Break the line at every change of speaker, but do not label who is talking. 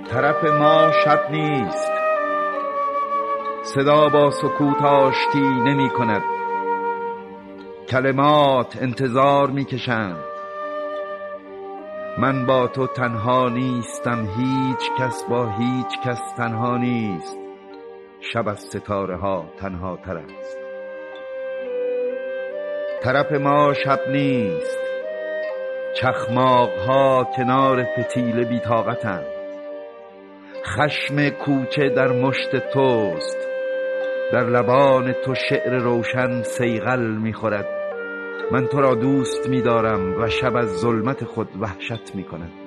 طرف ما شب نیست، صدا با سکوت آشتی نمی کند. کلمات انتظار می کشند. من با تو تنها نیستم، هیچ کس با هیچ کس تنها نیست. شب از ستاره ها تنها تر است. طرف ما شب نیست، چخماق ها کنار فتیله بی طاقتند. خشم کوچه در مشت توست، در لبان تو شعر روشن صیقل می خورد. من تو را دوست می دارم و شب از ظلمت خود وحشت می کند.